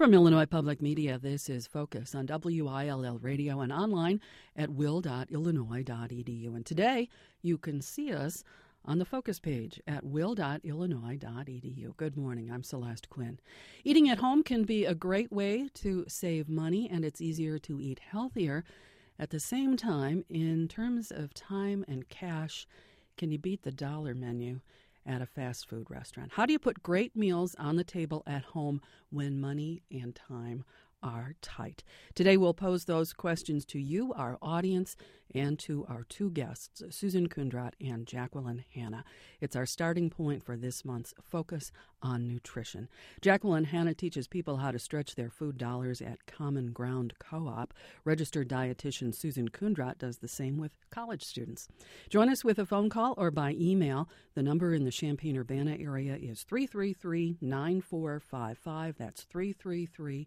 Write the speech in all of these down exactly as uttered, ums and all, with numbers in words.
From Illinois Public Media, this is Focus on W I L L Radio and online at will dot illinois dot e d u. And today you can see us on the Focus page at will dot illinois dot e d u. Good morning, I'm Celeste Quinn. Eating at home can be a great way to save money, and it's easier to eat healthier. At the same time, in terms of time and cash, can you beat the dollar menu at a fast food restaurant? How do you put great meals on the table at home when money and time are tight? Today we'll pose those questions to you, our audience, and to our two guests, Susan Kundrat and Jacqueline Hanna. It's our starting point for this month's Focus on Nutrition. Jacqueline Hanna teaches people how to stretch their food dollars at Common Ground Co-op. Registered dietitian Susan Kundrat does the same with college students. Join us with a phone call or by email. The number in the Champaign-Urbana area is three three three, nine four five five. That's three three three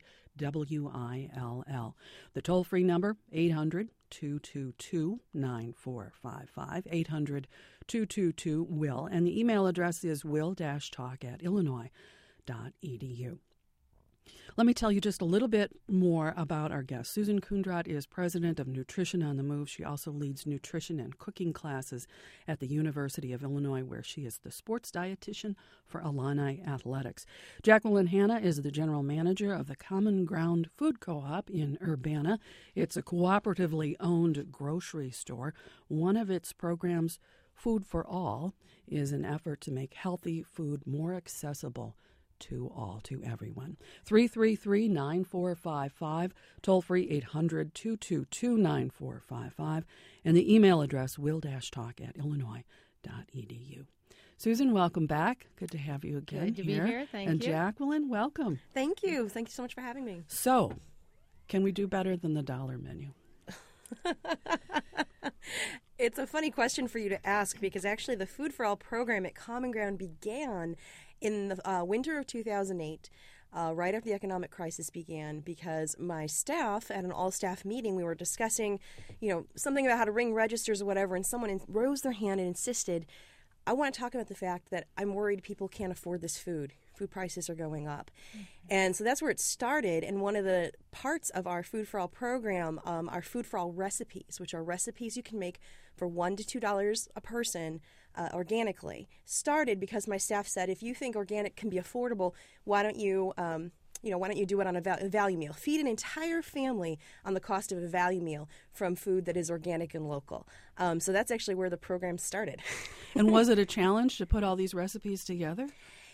W I L L. The toll-free number, eight hundred, two two two, nine four five five, eight hundred, two two two, W I L L. And the email address is will dash talk at illinois dot e d u. Let me tell you just a little bit more about our guest. Susan Kundrat is president of Nutrition on the Move. She also leads nutrition and cooking classes at the University of Illinois, where she is the sports dietitian for Illini Athletics. Jacqueline Hanna is the general manager of the Common Ground Food Co-op in Urbana. It's a cooperatively owned grocery store. One of its programs, Food for All, is an effort to make healthy food more accessible to all, to everyone. three three three, nine four five five, toll free eight hundred, two two two, nine four five five, and the email address will dash talk at illinois dot e d u. Susan, welcome back. Good to have you again. Good to here. be here. Thank and you. And Jacqueline, welcome. Thank you. Thank you so much for having me. So, can we do better than the dollar menu? It's a funny question for you to ask because actually the Food for All program at Common Ground began in the uh, winter of two thousand eight, uh, right after the economic crisis began, because my staff, at an all-staff meeting, we were discussing, you know, something about how to ring registers or whatever, and someone in- rose their hand and insisted, I want to talk about the fact that I'm worried people can't afford this food. Food prices are going up. Mm-hmm. And so that's where it started. And one of the parts of our Food for All program um, are Food for All recipes, which are recipes you can make for one to two dollars a person uh, organically. Started because my staff said, if you think organic can be affordable, why don't you... Um, You know, why don't you do it on a, val- a value meal? Feed an entire family on the cost of a value meal from food that is organic and local. Um, so that's actually where the program started. And was it a challenge to put all these recipes together?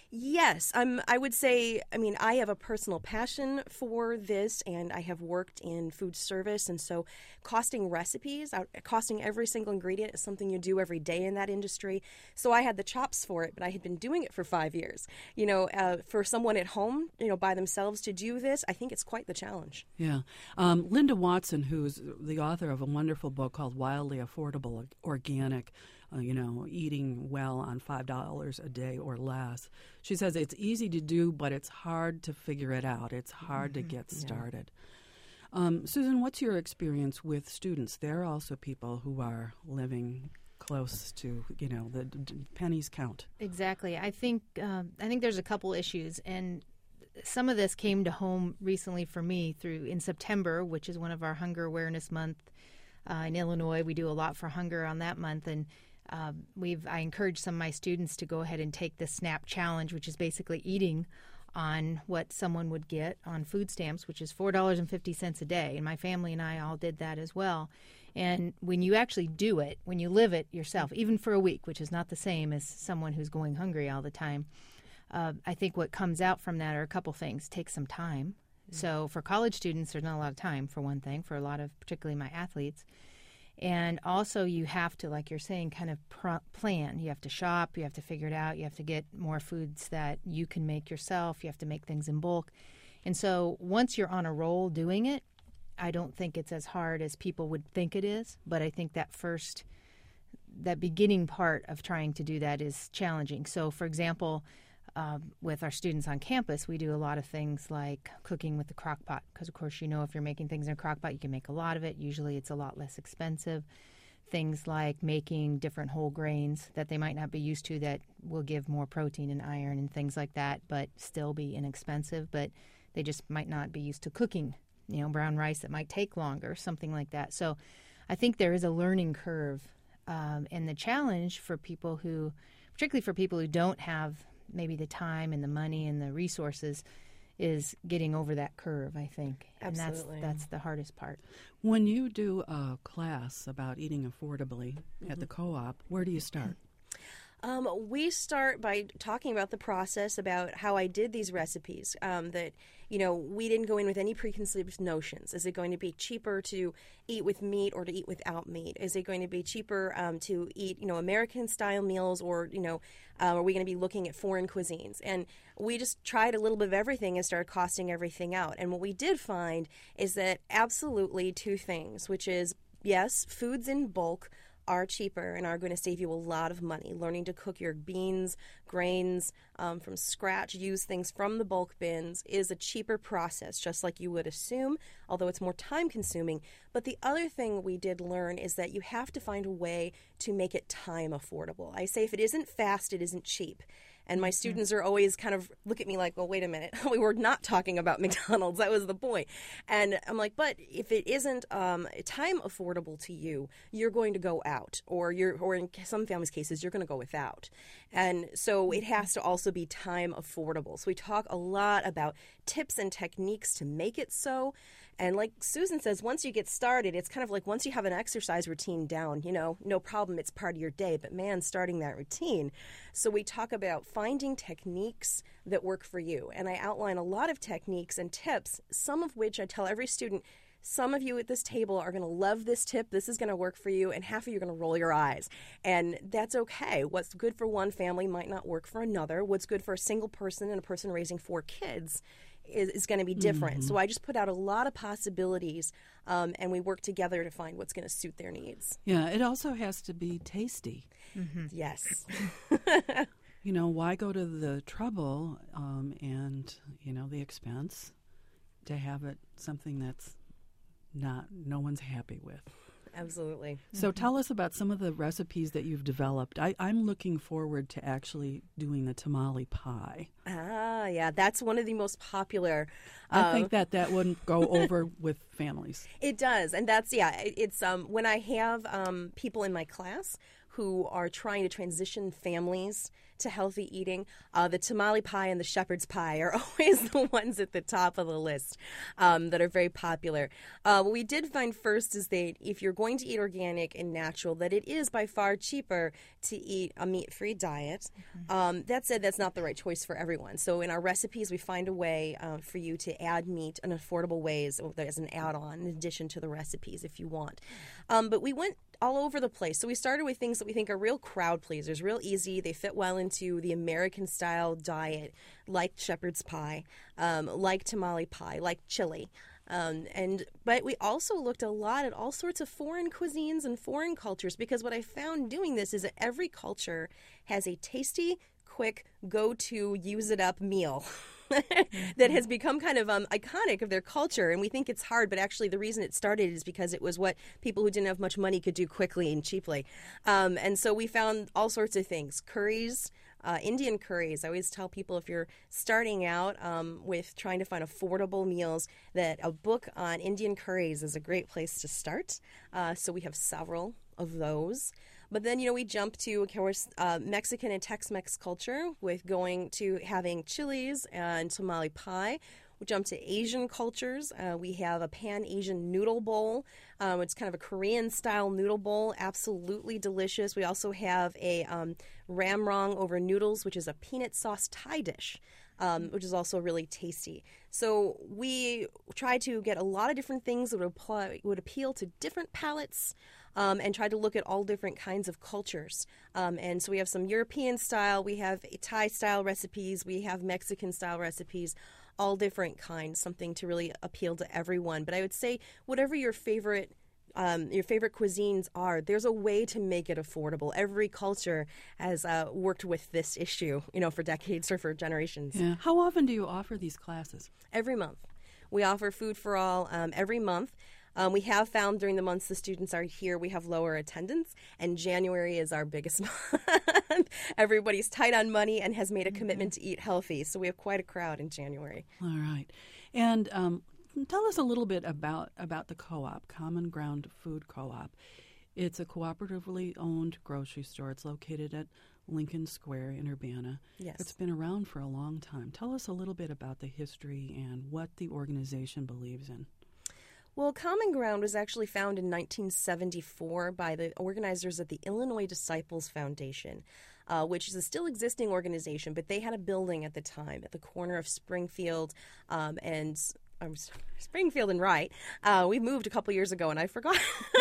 Yes, um, I would say, I mean, I have a personal passion for this, and I have worked in food service, and so costing recipes, uh, costing every single ingredient is something you do every day in that industry. So I had the chops for it, but I had been doing it for five years. You know, uh, for someone at home, you know, by themselves to do this, I think it's quite the challenge. Yeah. Um, Linda Watson, who's the author of a wonderful book called Wildly Affordable Organic, Uh, you know, eating well on five dollars a day or less. She says it's easy to do, but it's hard to figure it out. It's hard mm-hmm. to get started. Yeah. Um, Susan, what's your experience with students? They're also people who are living close to, you know, the d- pennies count. Exactly. I think um, I think there's a couple issues, and some of this came to home recently for me through in September, which is one of our Hunger Awareness Month uh, in Illinois. We do a lot for hunger on that month, and Uh, we've I encourage some of my students to go ahead and take the SNAP Challenge, which is basically eating on what someone would get on food stamps, which is four dollars and fifty cents a day. And my family and I all did that as well. And when you actually do it, when you live it yourself, even for a week, which is not the same as someone who's going hungry all the time, uh, I think what comes out from that are a couple things. Take some time. Mm-hmm. So for college students, there's not a lot of time, for one thing, for a lot of particularly my athletes. And also you have to, like you're saying, kind of pr- plan. You have to shop. You have to figure it out. You have to get more foods that you can make yourself. You have to make things in bulk. And so once you're on a roll doing it, I don't think it's as hard as people would think it is. But I think that first, that beginning part of trying to do that is challenging. So, for example, Um, with our students on campus, we do a lot of things like cooking with the crock pot because, of course, you know, if you're making things in a crock pot, you can make a lot of it. Usually it's a lot less expensive. Things like making different whole grains that they might not be used to that will give more protein and iron and things like that, but still be inexpensive. But they just might not be used to cooking, you know, brown rice that might take longer, something like that. So I think there is a learning curve. Um, and the challenge for people who, particularly for people who don't have maybe the time and the money and the resources, is getting over that curve, I think. Absolutely. And that's that's the hardest part. When you do a class about eating affordably Mm-hmm. at the co-op, where do you start? Um, we start by talking about the process, about how I did these recipes, um, that, you know, we didn't go in with any preconceived notions. Is it going to be cheaper to eat with meat or to eat without meat? Is it going to be cheaper um, to eat, you know, American-style meals, or, you know, uh, are we going to be looking at foreign cuisines? And we just tried a little bit of everything and started costing everything out. And what we did find is that absolutely two things, which is, yes, foods in bulk are cheaper and are going to save you a lot of money. Learning to cook your beans, grains um, from scratch, use things from the bulk bins is a cheaper process, just like you would assume, although it's more time consuming. But the other thing we did learn is that you have to find a way to make it time affordable. I say if it isn't fast, it isn't cheap. And my students are always kind of look at me like, well, wait a minute. We were not talking about McDonald's. That was the point. And I'm like, but if it isn't um, time affordable to you, you're going to go out, or you're, or in some families' cases, you're going to go without. And so it has to also be time affordable. So we talk a lot about tips and techniques to make it so. And like Susan says, once you get started, it's kind of like once you have an exercise routine down, you know, no problem, it's part of your day. But man, starting that routine. So we talk about finding techniques that work for you. And I outline a lot of techniques and tips, some of which I tell every student, some of you at this table are going to love this tip. This is going to work for you. And half of you are going to roll your eyes. And that's okay. What's good for one family might not work for another. What's good for a single person and a person raising four kids is, is going to be different. Mm-hmm. So I just put out a lot of possibilities, um, and we work together to find what's going to suit their needs. Yeah, it also has to be tasty. Mm-hmm. Yes. You know, why go to the trouble um, and, you know, the expense to have it something that's not, no one's happy with? Absolutely. So tell us about some of the recipes that you've developed. I, I'm looking forward to actually doing the tamale pie. Ah, yeah, that's one of the most popular. I um, think that that wouldn't go over with families. It does, and that's yeah. It's um when I have um people in my class who are trying to transition families to healthy eating, uh, the tamale pie and the shepherd's pie are always the ones at the top of the list um, that are very popular. Uh, what we did find first is that if you're going to eat organic and natural, that it is by far cheaper to eat a meat-free diet. Mm-hmm. Um, that said, that's not the right choice for everyone. So in our recipes, we find a way uh, for you to add meat in affordable ways as an add-on in addition to the recipes if you want. Um, but we went all over the place. So we started with things that we think are real crowd pleasers, real easy. They fit well into the American-style diet, like shepherd's pie, um, like tamale pie, like chili. Um, and but we also looked a lot at all sorts of foreign cuisines and foreign cultures, because what I found doing this is that every culture has a tasty, quick, go-to, use-it-up meal that has become kind of um, iconic of their culture. And we think it's hard, but actually the reason it started is because it was what people who didn't have much money could do quickly and cheaply. Um, and so we found all sorts of things. Curries, uh, Indian curries. I always tell people if you're starting out um, with trying to find affordable meals, that a book on Indian curries is a great place to start. Uh, so we have several of those. But then, you know, we jump to, of course, uh, Mexican and Tex-Mex culture with going to having chilies and tamale pie. We jump to Asian cultures. Uh, we have a Pan-Asian noodle bowl. Um, it's kind of a Korean-style noodle bowl, absolutely delicious. We also have a um, ramrong over noodles, which is a peanut sauce Thai dish. Um, which is also really tasty. So we try to get a lot of different things that would, apply, would appeal to different palates, um, and try to look at all different kinds of cultures. Um, and so we have some European style, we have Thai style recipes, we have Mexican style recipes, all different kinds, something to really appeal to everyone. But I would say whatever your favorite Um, your favorite cuisines are, there's a way to make it affordable. Every culture has uh, worked with this issue, you know, for decades or for generations. Yeah. How often do you offer these classes? Every month. We offer Food for All um, every month. Um, we have found during the months the students are here, we have lower attendance, and January is our biggest month. Everybody's tight on money and has made a commitment to eat healthy, so we have quite a crowd in January. All right. And um, tell us a little bit about, about the co-op, Common Ground Food Co-op. It's a cooperatively owned grocery store. It's located at Lincoln Square in Urbana. Yes. It's been around for a long time. Tell us a little bit about the history and what the organization believes in. Well, Common Ground was actually founded in nineteen seventy-four by the organizers of the Illinois Disciples Foundation, uh, which is a still existing organization, but they had a building at the time at the corner of Springfield um, and um, Springfield and Wright. Uh, we moved a couple years ago, and I forgot.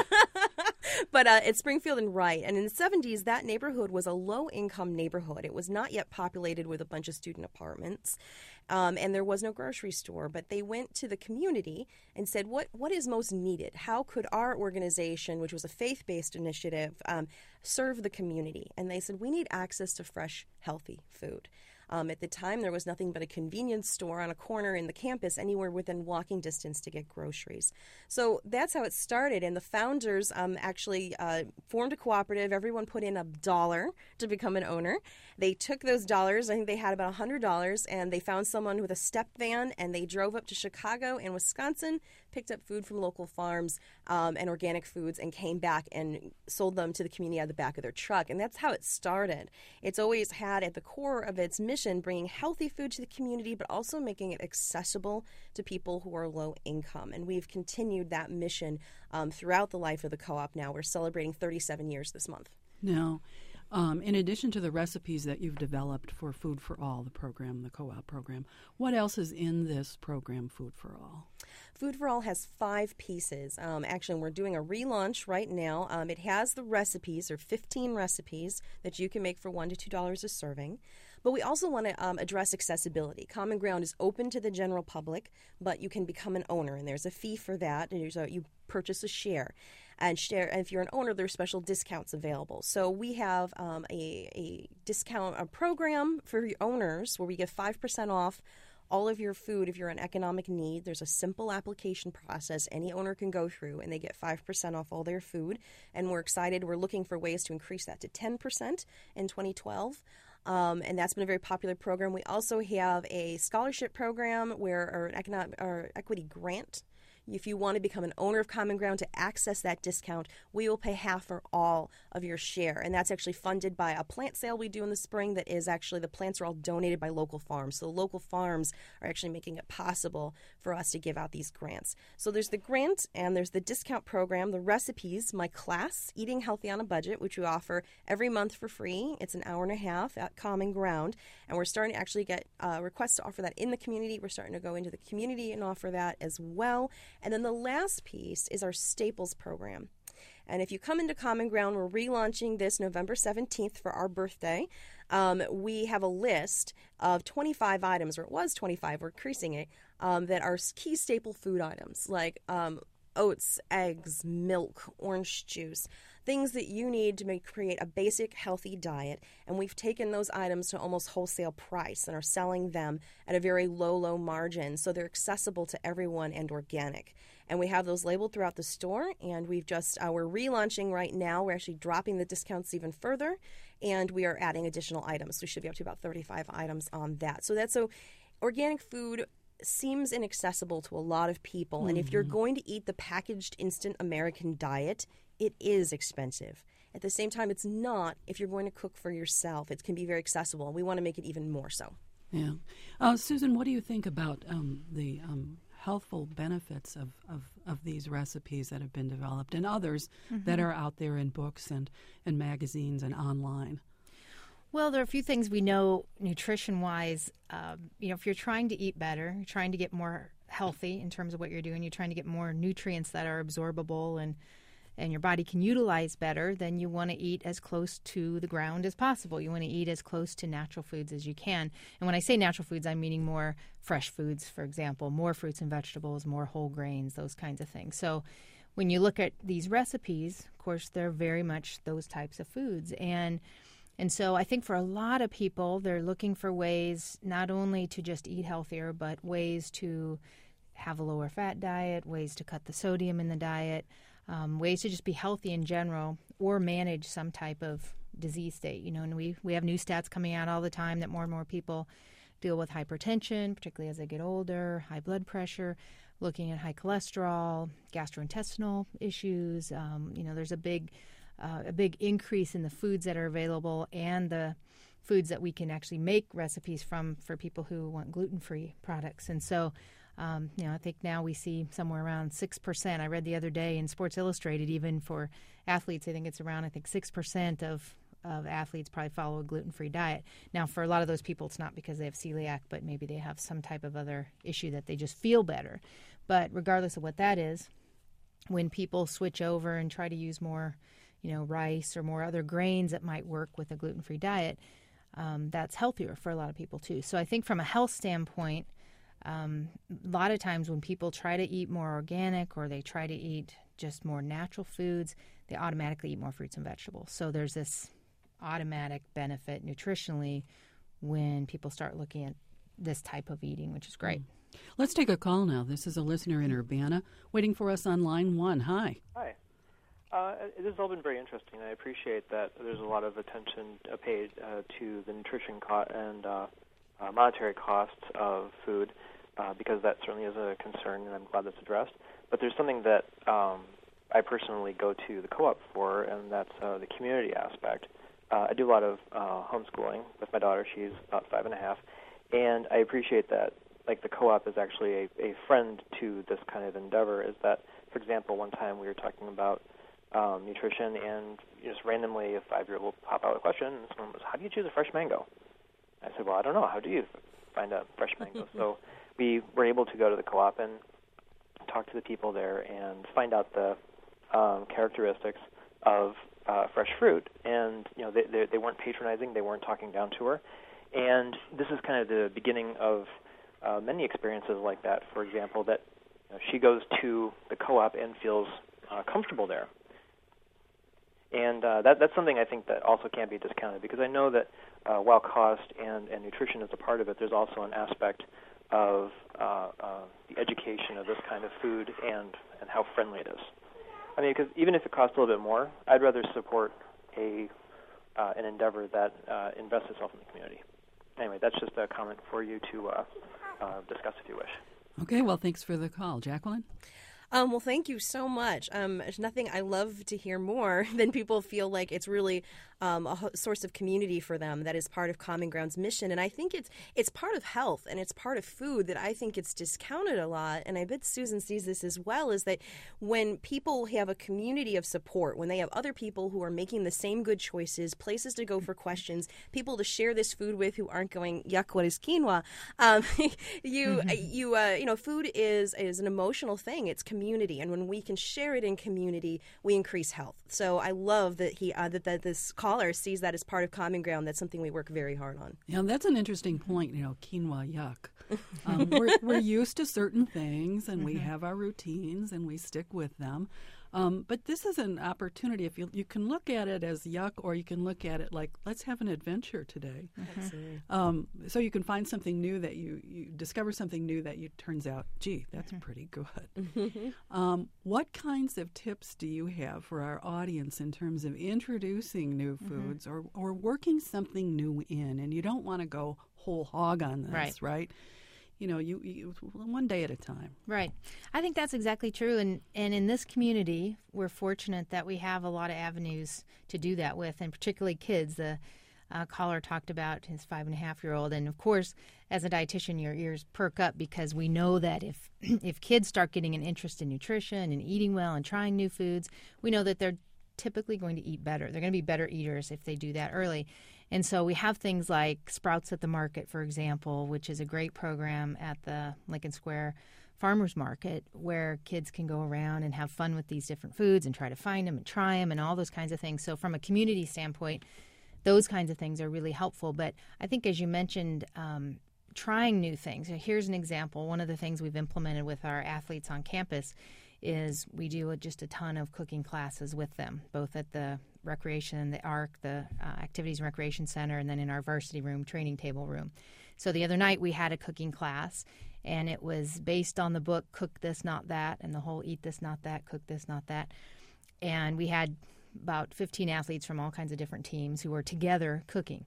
But uh, it's Springfield and Wright. And in the seventies, that neighborhood was a low-income neighborhood. It was not yet populated with a bunch of student apartments, um, and there was no grocery store. But they went to the community and said, what what is most needed? How could our organization, which was a faith-based initiative, um, serve the community? And they said, we need access to fresh, healthy food. Um, at the time, there was nothing but a convenience store on a corner in the campus, anywhere within walking distance to get groceries. So that's how it started. And the founders um, actually uh, formed a cooperative. Everyone put in a dollar to become an owner. They took those dollars, I think they had about one hundred dollars, and they found someone with a step van, and they drove up to Chicago and Wisconsin, picked up food from local farms um, and organic foods, and came back and sold them to the community out of the back of their truck. And that's how it started. It's always had at the core of its mission bringing healthy food to the community, but also making it accessible to people who are low income. And we've continued that mission um, throughout the life of the co-op now. We're celebrating thirty-seven years this month. Now, um, in addition to the recipes that you've developed for Food for All, the program, the co-op program, what else is in this program, Food for All? Food for All has five pieces. Um, actually, we're doing a relaunch right now. Um, it has the recipes, there are fifteen recipes that you can make for one to two dollars a serving. But we also want to um, address accessibility. Common Ground is open to the general public, but you can become an owner, and there's a fee for that. And there's a, you purchase a share. And share, and if you're an owner, there's special discounts available. So we have um, a, a discount a program for your owners where we give five percent off all of your food if you're in economic need. There's a simple application process any owner can go through, and they get five percent off all their food. And we're excited. We're looking for ways to increase that to ten percent in twenty twelve. Um, and that's been a very popular program. We also have a scholarship program where, or an economic or equity grant. If you want to become an owner of Common Ground to access that discount, we will pay half or all of your share. And that's actually funded by a plant sale we do in the spring that is actually, the plants are all donated by local farms. So local farms are actually making it possible for us to give out these grants. So there's the grant and there's the discount program, the recipes, my class, Eating Healthy on a Budget, which we offer every month for free. It's an hour and a half at Common Ground. And we're starting to actually get uh, requests to offer that in the community. We're starting to go into the community and offer that as well. And then the last piece is our Staples program. And if you come into Common Ground, we're relaunching this November seventeenth for our birthday. Um, we have a list of twenty-five items, or it was twenty-five, we're increasing it, um, that are key staple food items like um, oats, eggs, milk, orange juice, things that you need to make, create a basic healthy diet. And we've taken those items to almost wholesale price and are selling them at a very low, low margin. So they're accessible to everyone and organic. And we have those labeled throughout the store. And we've just, uh, we're relaunching right now. We're actually dropping the discounts even further. And we are adding additional items. We should be up to about thirty-five items on that. So that's so organic food seems inaccessible to a lot of people. Mm-hmm. And if you're going to eat the packaged instant American diet, it is expensive. At the same time, it's not if you're going to cook for yourself. It can be very accessible, and we want to make it even more so. Yeah. Uh, Susan, what do you think about um, the um, healthful benefits of, of, of these recipes that have been developed and others mm-hmm. that are out there in books and, and magazines and online? Well, there are a few things we know nutrition-wise. Um, you know, if you're trying to eat better, you're trying to get more healthy in terms of what you're doing, you're trying to get more nutrients that are absorbable and and your body can utilize better, then you want to eat as close to the ground as possible. You want to eat as close to natural foods as you can. And when I say natural foods, I'm meaning more fresh foods, for example, more fruits and vegetables, more whole grains, those kinds of things. So when you look at these recipes, of course, they're very much those types of foods. And And so I think for a lot of people, they're looking for ways not only to just eat healthier, but ways to have a lower fat diet, ways to cut the sodium in the diet, um, ways to just be healthy in general or manage some type of disease state. You know, and we, we have new stats coming out all the time that more and more people deal with hypertension, particularly as they get older, high blood pressure, looking at high cholesterol, gastrointestinal issues. Um, you know, there's a big, uh, a big increase in the foods that are available and the foods that we can actually make recipes from for people who want gluten-free products. And so, um, you know, I think now we see somewhere around six percent. I read the other day in Sports Illustrated, even for athletes, I think it's around, I think, six percent of of athletes probably follow a gluten-free diet. Now, for a lot of those people, it's not because they have celiac, but maybe they have some type of other issue that they just feel better. But regardless of what that is, when people switch over and try to use more, you know, rice or more other grains that might work with a gluten-free diet, um, that's healthier for a lot of people too. So I think from a health standpoint, um, a lot of times when people try to eat more organic or they try to eat just more natural foods, they automatically eat more fruits and vegetables. So there's this automatic benefit nutritionally when people start looking at this type of eating, which is great. Let's take a call now. This is a listener in Urbana waiting for us on line one. Hi. Hi. Uh, this has all been very interesting. I appreciate that there's a lot of attention uh, paid uh, to the nutrition co- and uh, uh, monetary costs of food uh, because that certainly is a concern, and I'm glad that's addressed. But there's something that um, I personally go to the co-op for, and that's uh, the community aspect. Uh, I do a lot of uh, homeschooling with my daughter. She's about five and a half, and I appreciate that. Like the co-op is actually a, a friend to this kind of endeavor. Is that, for example, one time we were talking about um, nutrition, and just randomly a five-year-old will pop out with a question, and someone was, "How do you choose a fresh mango?" I said, "Well, I don't know. How do you find a fresh mango?" So we were able to go to the co-op and talk to the people there and find out the um, characteristics of Uh, fresh fruit, and you know they, they they weren't patronizing, they weren't talking down to her, and this is kind of the beginning of uh, many experiences like that. For example, that you know, she goes to the co-op and feels uh, comfortable there, and uh, that that's something I think that also can't be discounted, because I know that uh, while cost and, and nutrition is a part of it, there's also an aspect of uh, uh, the education of this kind of food and and how friendly it is. I mean, because even if it costs a little bit more, I'd rather support a uh, an endeavor that uh, invests itself in the community. Anyway, that's just a comment for you to uh, uh, discuss if you wish. Okay, well, thanks for the call. Jacqueline? Um, well, thank you so much. Um, there's nothing I love to hear more than people feel like it's really um, a ho- source of community for them that is part of Common Ground's mission. And I think it's it's part of health and it's part of food that I think it's discounted a lot. And I bet Susan sees this as well, is that when people have a community of support, when they have other people who are making the same good choices, places to go for questions, people to share this food with who aren't going, yuck, what is quinoa? Um, you, you, uh, you know, food is, is an emotional thing. It's community, and when we can share it in community, we increase health. So I love that he uh, that, that this caller sees that as part of Common Ground. That's something we work very hard on. Yeah, that's an interesting point. You know, quinoa, yuck. Um, we're, we're used to certain things, and we have our routines, and we stick with them. Um, but this is an opportunity. If you you can look at it as yuck, or you can look at it like, let's have an adventure today. Absolutely. Um, so you can find something new that you, you discover something new that you turns out, gee, that's mm-hmm. pretty good. um, what kinds of tips do you have for our audience in terms of introducing new foods mm-hmm. or, or working something new in? And you don't want to go whole hog on this, right? right? You know, you, you one day at a time. Right. I think that's exactly true. And, and in this community, we're fortunate that we have a lot of avenues to do that with, and particularly kids. The uh, caller talked about his five and a half year old. And of course, as a dietitian, your ears perk up, because we know that if if kids start getting an interest in nutrition and eating well and trying new foods, we know that they're typically going to eat better. They're going to be better eaters if they do that early. And so we have things like Sprouts at the Market, for example, which is a great program at the Lincoln Square Farmers Market, where kids can go around and have fun with these different foods and try to find them and try them and all those kinds of things. So from a community standpoint, those kinds of things are really helpful. But I think, as you mentioned, um, trying new things. Here's an example. One of the things we've implemented with our athletes on campus is we do a, just a ton of cooking classes with them, both at the recreation, the A R C, the uh, Activities and Recreation Center, and then in our varsity room, training table room. So the other night we had a cooking class, and it was based on the book Cook This, Not That, and the whole Eat This, Not That, Cook This, Not That. And we had about fifteen athletes from all kinds of different teams who were together cooking.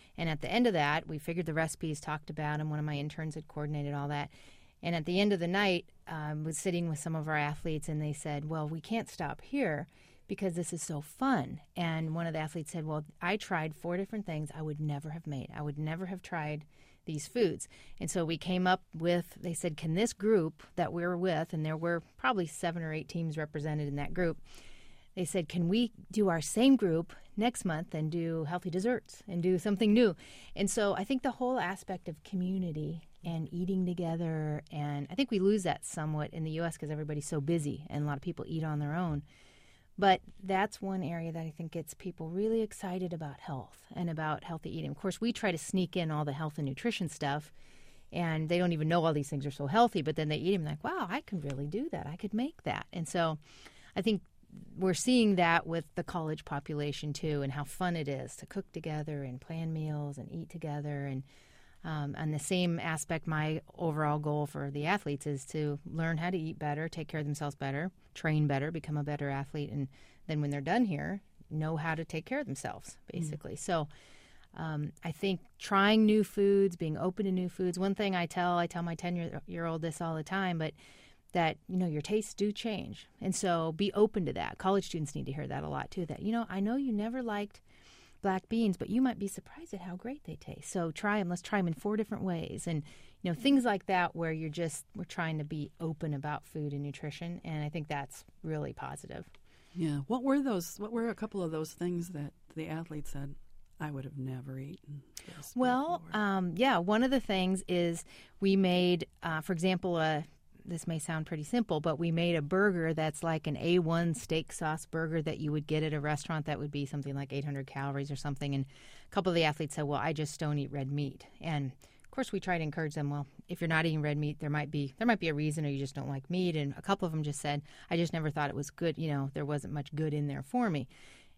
And at the end of that, we figured the recipes, talked about them. One of my interns had coordinated all that. And at the end of the night, I um, was sitting with some of our athletes, and they said, well, we can't stop here because this is so fun. And one of the athletes said, well, I tried four different things I would never have made. I would never have tried these foods. And so we came up with, they said, can this group that we were with, and there were probably seven or eight teams represented in that group, they said, can we do our same group next month and do healthy desserts and do something new? And so I think the whole aspect of community and eating together, and I think we lose that somewhat in the U S because everybody's so busy and a lot of people eat on their own. But that's one area that I think gets people really excited about health and about healthy eating. Of course, we try to sneak in all the health and nutrition stuff, and they don't even know all these things are so healthy, but then they eat them like, wow, I can really do that. I could make that. And so I think we're seeing that with the college population too, and how fun it is to cook together and plan meals and eat together. And um, and the same aspect, my overall goal for the athletes is to learn how to eat better, take care of themselves better, train better, become a better athlete, and then when they're done here, know how to take care of themselves, basically. Mm. So um, I think trying new foods, being open to new foods. One thing I tell, I tell my ten-year-old this all the time, but that, you know, your tastes do change. And so be open to that. College students need to hear that a lot, too, that, you know, I know you never liked black beans, but you might be surprised at how great they taste. So try them. Let's try them in four different ways. And, you know, things like that where you're just, we're trying to be open about food and nutrition. And I think that's really positive. Yeah. What were those, what were a couple of those things that the athletes said, I would have never eaten this Well, um, yeah, one of the things is we made, uh, for example, a this may sound pretty simple, but we made a burger that's like an A one steak sauce burger that you would get at a restaurant that would be something like eight hundred calories or something. And a couple of the athletes said, well, I just don't eat red meat. And of course, we try to encourage them, well, if you're not eating red meat, there might be there might be a reason, or you just don't like meat. And a couple of them just said, I just never thought it was good. You know, there wasn't much good in there for me.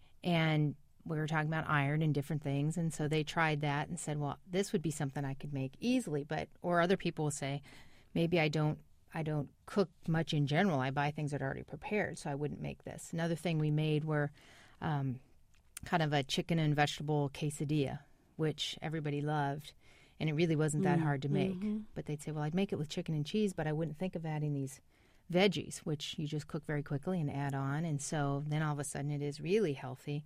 And we were talking about iron and different things. And so they tried that and said, well, this would be something I could make easily. But, or other people will say, maybe I don't I don't cook much in general. I buy things that are already prepared, so I wouldn't make this. Another thing we made were um, kind of a chicken and vegetable quesadilla, which everybody loved, and it really wasn't that mm, hard to make. Mm-hmm. But they'd say, well, I'd make it with chicken and cheese, but I wouldn't think of adding these veggies, which you just cook very quickly and add on. And so then all of a sudden it is really healthy.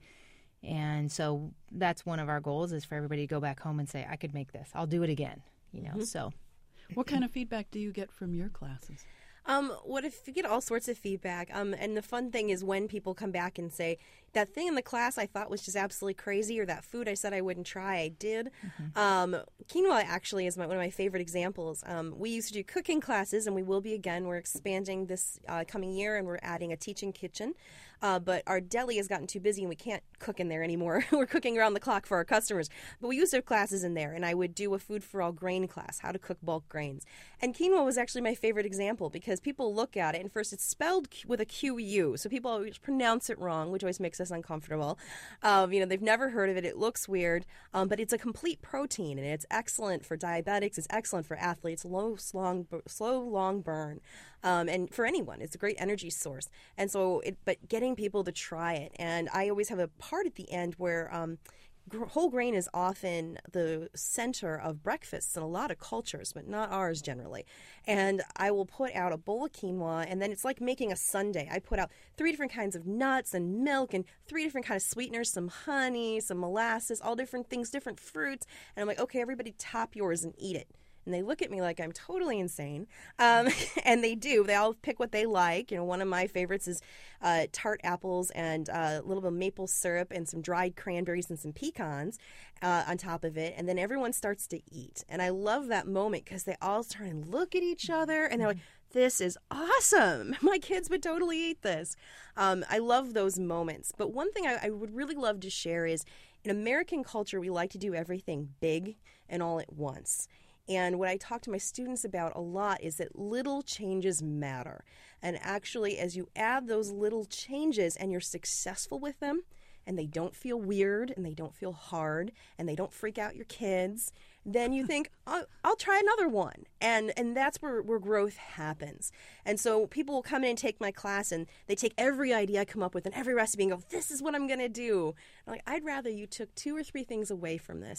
And so that's one of our goals, is for everybody to go back home and say, I could make this. I'll do it again, you know, mm-hmm. so... What kind of feedback do you get from your classes? Um, what if you get all sorts of feedback? Um, and the fun thing is when people come back and say, that thing in the class I thought was just absolutely crazy, or that food I said I wouldn't try, I did. Mm-hmm. Um, quinoa actually is my, one of my favorite examples. Um, we used to do cooking classes, and we will be again. We're expanding this uh, coming year, and we're adding a teaching kitchen. Uh, but our deli has gotten too busy, and we can't cook in there anymore. We're cooking around the clock for our customers. But we used to have classes in there, and I would do a food for all grain class, how to cook bulk grains. And quinoa was actually my favorite example, because people look at it, and first it's spelled with a Q U, so people always pronounce it wrong, which always makes us uncomfortable. Um, you know, they've never heard of it. It looks weird, um, but it's a complete protein, and it's excellent for diabetics. It's excellent for athletes, low, long, slow, long burn. Um, and for anyone, it's a great energy source. And so, it, but getting people to try it. And I always have a part at the end where um, gr- whole grain is often the center of breakfasts in a lot of cultures, but not ours generally. And I will put out a bowl of quinoa, and then it's like making a sundae. I put out three different kinds of nuts and milk and three different kinds of sweeteners, some honey, some molasses, all different things, different fruits. And I'm like, okay, everybody top yours and eat it. And they look at me like I'm totally insane. Um, and they do. They all pick what they like. You know, one of my favorites is uh, tart apples and uh, a little bit of maple syrup and some dried cranberries and some pecans uh, on top of it. And then everyone starts to eat. And I love that moment because they all start and look at each other and they're like, this is awesome. My kids would totally eat this. Um, I love those moments. But one thing I, I would really love to share is in American culture, we like to do everything big and all at once. And what I talk to my students about a lot is that little changes matter. And actually, as you add those little changes and you're successful with them, and they don't feel weird, and they don't feel hard, and they don't freak out your kids, then you think, I'll, I'll try another one. And and that's where, where growth happens. And so people will come in and take my class, and they take every idea I come up with and every recipe and go, this is what I'm going to do. I'm like, I'd rather you took two or three things away from this,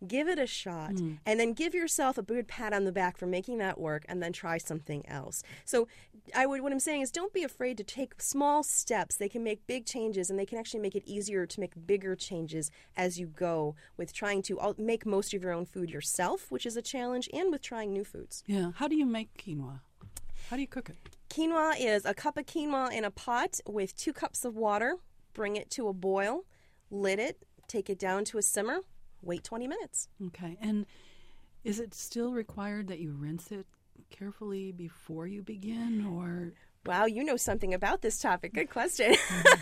give it a shot, mm. and then give yourself a good pat on the back for making that work, and then try something else. So I would, what I'm saying is don't be afraid to take small steps. They can make big changes, and they can actually make it easier to make bigger changes as you go with trying to make most of your own food yourself, which is a challenge, and with trying new foods. Yeah. How do you make quinoa? How do you cook it? Quinoa is a cup of quinoa in a pot with two cups of water. Bring it to a boil, lid it, take it down to a simmer, wait twenty minutes. Okay. And is it still required that you rinse it carefully before you begin, or... Wow, you know something about this topic. Good question.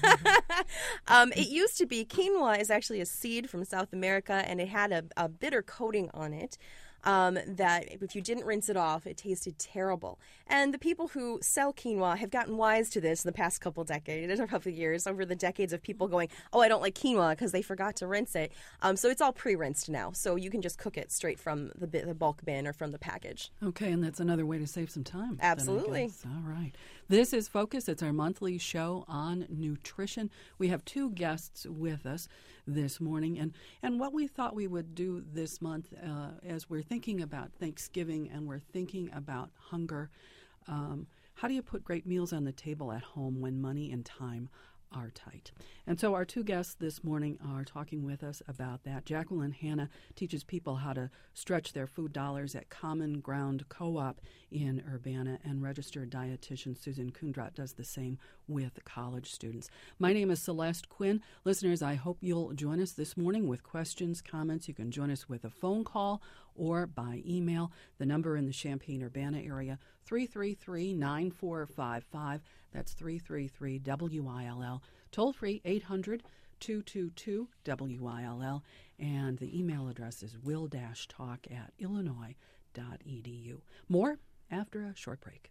um, it used to be, quinoa is actually a seed from South America, and it had a, a bitter coating on it. Um, that if you didn't rinse it off, it tasted terrible. And the people who sell quinoa have gotten wise to this in the past couple decades, a couple of years, over the decades of people going, oh, I don't like quinoa because they forgot to rinse it. Um, so it's all pre-rinsed now. So you can just cook it straight from the, the bulk bin or from the package. Okay, and that's another way to save some time. Absolutely. All right. This is Focus. It's our monthly show on nutrition. We have two guests with us this morning. And, and what we thought we would do this month uh, as we're thinking about Thanksgiving and we're thinking about hunger, um, how do you put great meals on the table at home when money and time are tight? And so our two guests this morning are talking with us about that. Jacqueline Hanna teaches people how to stretch their food dollars at Common Ground Co-op in Urbana, and registered dietitian Susan Kundrat does the same with college students. My name is Celeste Quinn. Listeners, I hope you'll join us this morning with questions, comments. You can join us with a phone call or by email. The number in the Champaign-Urbana area, three three three, nine four five five. That's three three three W I L L. Toll free, eight hundred, two two two, W I L L. And the email address is will-talk at illinois dot e d u. More after a short break.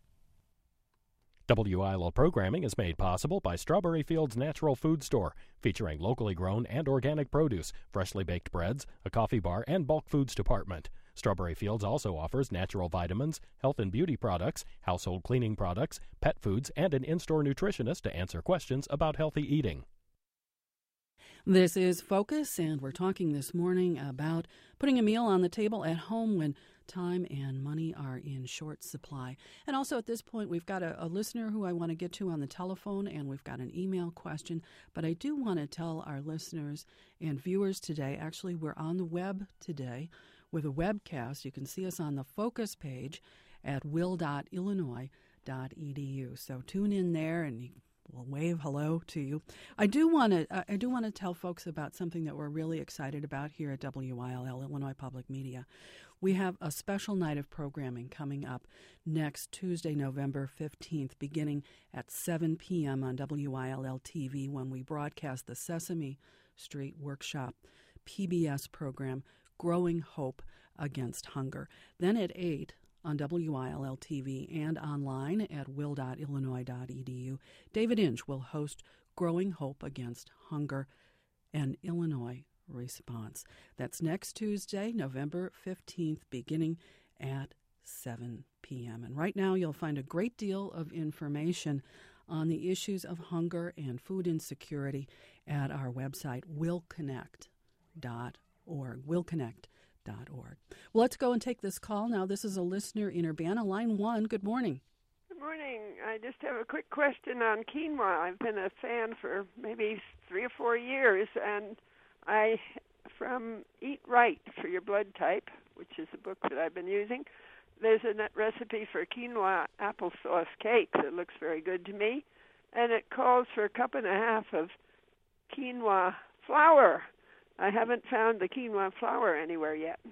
W I L L programming is made possible by Strawberry Fields Natural Food Store, featuring locally grown and organic produce, freshly baked breads, a coffee bar, and bulk foods department. Strawberry Fields also offers natural vitamins, health and beauty products, household cleaning products, pet foods, and an in-store nutritionist to answer questions about healthy eating. This is Focus, and we're talking this morning about putting a meal on the table at home when time and money are in short supply. And also at this point, we've got a, a listener who I want to get to on the telephone, and we've got an email question. But I do want to tell our listeners and viewers today, actually, we're on the web today with a webcast. You can see us on the Focus page at will dot illinois dot e d u. So tune in there, and you We'll wave hello to you. I do want to. Uh, I do want to tell folks about something that we're really excited about here at W I L L, Illinois Public Media. We have a special night of programming coming up next Tuesday, November fifteenth, beginning at seven p.m. on W I L L T V when we broadcast the Sesame Street Workshop P B S program, Growing Hope Against Hunger. Then at eight on W I L L T V and online at will dot illinois dot e d u, David Inge will host Growing Hope Against Hunger, an Illinois Response. That's next Tuesday, November fifteenth, beginning at seven p.m. And right now you'll find a great deal of information on the issues of hunger and food insecurity at our website, will connect dot org. will connect dot org. Well, let's go and take this call now. This is a listener in Urbana, line one. Good morning. Good morning. I just have a quick question on quinoa. I've been a fan for maybe three or four years, and I, from Eat Right for Your Blood Type, which is a book that I've been using, there's a recipe for quinoa applesauce cake that looks very good to me, and it calls for a cup and a half of quinoa flour. I haven't found the quinoa flour anywhere yet.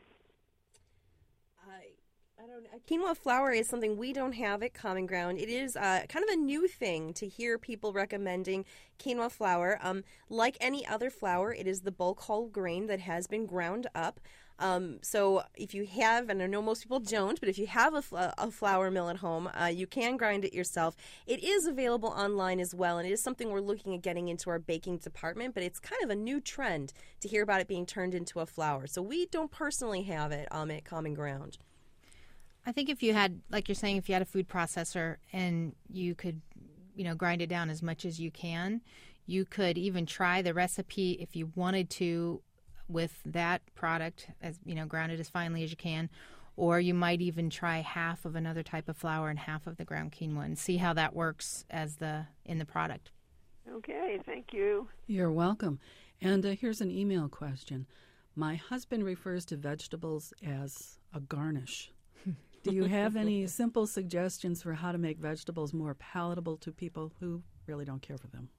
I, I don't know. Quinoa flour is something we don't have at Common Ground. It is uh, kind of a new thing to hear people recommending quinoa flour. Um, like any other flour, it is the bulk whole grain that has been ground up. Um, so if you have, and I know most people don't, but if you have a, fl- a flour mill at home, uh, you can grind it yourself. It is available online as well, and it is something we're looking at getting into our baking department, but it's kind of a new trend to hear about it being turned into a flour. So we don't personally have it um, at Common Ground. I think if you had, like you're saying, if you had a food processor and you could, you know, grind it down as much as you can, you could even try the recipe if you wanted to with that product, as you know, grounded as finely as you can, or you might even try half of another type of flour and half of the ground quinoa and see how that works as the in the product. Okay, thank you. You're welcome. And uh, here's an email question. My husband refers to vegetables as a garnish. Do you have any simple suggestions for how to make vegetables more palatable to people who really don't care for them?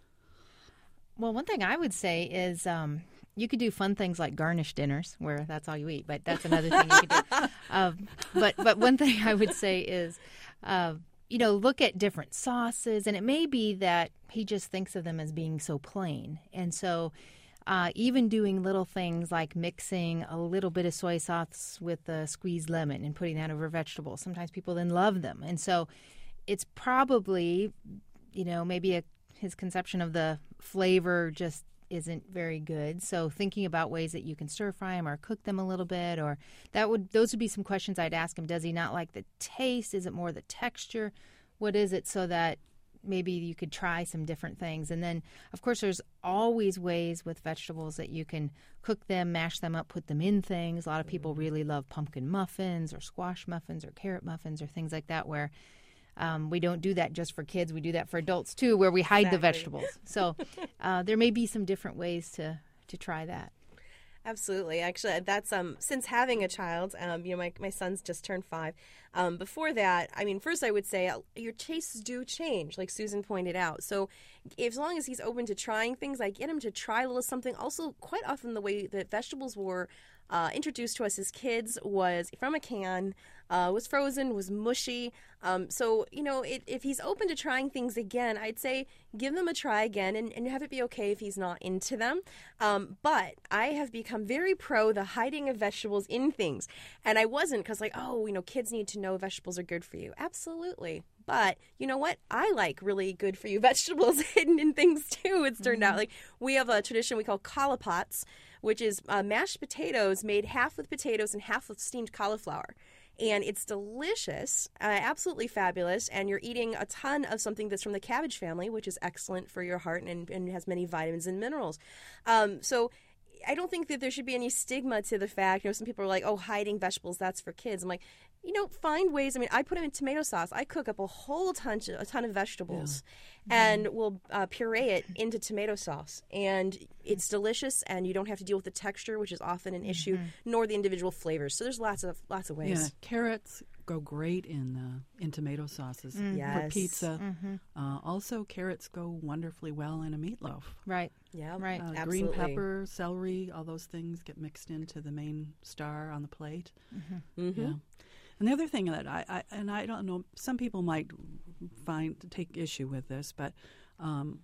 Well, one thing I would say is um, you could do fun things like garnish dinners, where that's all you eat. But that's another thing you could do. Um, but but one thing I would say is, uh, you know, look at different sauces, and it may be that he just thinks of them as being so plain, and so. Uh, even doing little things like mixing a little bit of soy sauce with a squeezed lemon and putting that over vegetables. Sometimes people then love them. And so it's probably, you know, maybe a, his conception of the flavor just isn't very good. So thinking about ways that you can stir fry them or cook them a little bit, or that would those would be some questions I'd ask him. Does he not like the taste? Is it more the texture? What is it, so that maybe you could try some different things. And then, of course, there's always ways with vegetables that you can cook them, mash them up, put them in things. A lot of people really love pumpkin muffins or squash muffins or carrot muffins or things like that, where um, we don't do that just for kids. We do that for adults, too, where we hide exactly. the vegetables. So uh, there may be some different ways to, to try that. Absolutely. Actually, that's um since having a child, um, you know, my my son's just turned five. Um, before that, I mean, first I would say uh, your tastes do change, like Susan pointed out. So if, as long as he's open to trying things, I get him to try a little something. Also, quite often the way that vegetables were uh, introduced to us as kids was from a can, uh, was frozen, was mushy. Um, so, you know, it, if he's open to trying things again, I'd say give them a try again and, and have it be okay if he's not into them. Um, but I have become very pro the hiding of vegetables in things. And I wasn't, because like, oh, you know, kids need to know vegetables are good for you. Absolutely. But you know what? I like really good for you vegetables hidden in things too. It's turned mm-hmm. out like we have a tradition we call colapots, which is uh, mashed potatoes made half with potatoes and half with steamed cauliflower. And it's delicious, uh, absolutely fabulous. And you're eating a ton of something that's from the cabbage family, which is excellent for your heart and, and has many vitamins and minerals. Um, so I don't think that there should be any stigma to the fact, you know, some people are like, oh, hiding vegetables, that's for kids. I'm like, you know, find ways. I mean, I put them in tomato sauce. I cook up a whole ton, a ton of vegetables yeah. and mm-hmm. we'll uh, puree it into tomato sauce. And it's delicious, and you don't have to deal with the texture, which is often an mm-hmm. issue, nor the individual flavors. So there's lots of lots of ways. Yeah, carrots go great in uh, in tomato sauces mm. for yes. pizza. Mm-hmm. Uh, also, carrots go wonderfully well in a meatloaf. Right. Yeah. Right. Uh, Absolutely. Green pepper, celery, all those things get mixed into the main star on the plate. Mm-hmm. Mm-hmm. Yeah. And the other thing that I, I and I don't know, some people might find take issue with this, but um,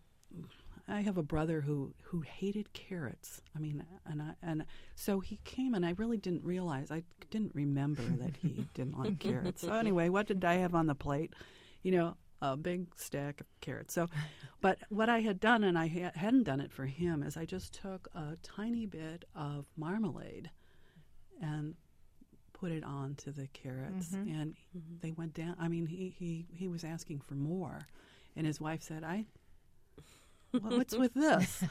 I have a brother who, who hated carrots. I mean, and I, and so he came, and I really didn't realize, I didn't remember that he didn't like carrots. So anyway, what did I have on the plate? You know, a big stack of carrots. So, but what I had done, and I ha- hadn't done it for him, is I just took a tiny bit of marmalade and put it on to the carrots, mm-hmm. and mm-hmm. they went down. I mean, he, he, he was asking for more, and his wife said, I... what's with this?